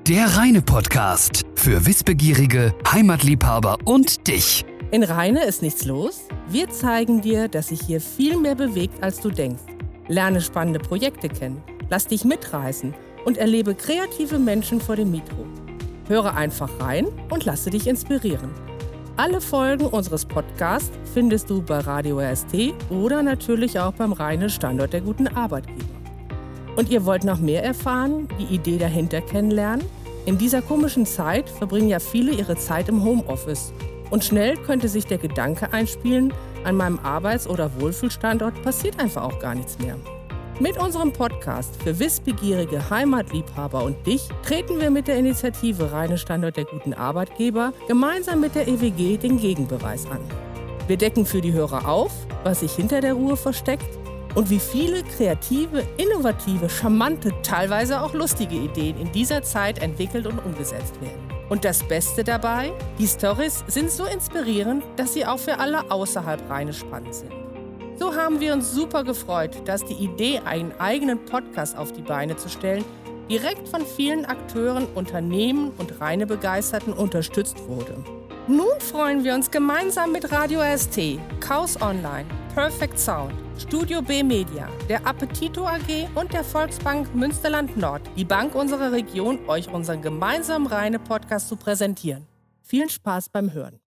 Der Rheine-Podcast für Wissbegierige, Heimatliebhaber und dich. In Rheine ist nichts los. Wir zeigen dir, dass sich hier viel mehr bewegt, als du denkst. Lerne spannende Projekte kennen, lass dich mitreißen und erlebe kreative Menschen vor dem Mikro. Höre einfach rein und lasse dich inspirieren. Alle Folgen unseres Podcasts findest du bei Radio RST oder natürlich auch beim Rheine Standort der guten Arbeitgeber. Und ihr wollt noch mehr erfahren, die Idee dahinter kennenlernen? In dieser komischen Zeit verbringen ja viele ihre Zeit im Homeoffice. Und schnell könnte sich der Gedanke einspielen, an meinem Arbeits- oder Wohlfühlstandort passiert einfach auch gar nichts mehr. Mit unserem Podcast für wissbegierige Heimatliebhaber und dich treten wir mit der Initiative Rheine Standort der guten Arbeitgeber gemeinsam mit der EWG den Gegenbeweis an. Wir decken für die Hörer auf, was sich hinter der Ruhe versteckt und wie viele kreative, innovative, charmante, teilweise auch lustige Ideen in dieser Zeit entwickelt und umgesetzt werden. Und das Beste dabei, die Storys sind so inspirierend, dass sie auch für alle außerhalb Rheine spannend sind. So haben wir uns super gefreut, dass die Idee, einen eigenen Podcast auf die Beine zu stellen, direkt von vielen Akteuren, Unternehmen und Rheine-Begeisterten unterstützt wurde. Nun freuen wir uns gemeinsam mit Radio RST, Chaos Online, Perfect Sound, Studio B Media, der Appetito AG und der Volksbank Münsterland Nord, die Bank unserer Region, euch unseren gemeinsamen Rheine-Podcast zu präsentieren. Vielen Spaß beim Hören.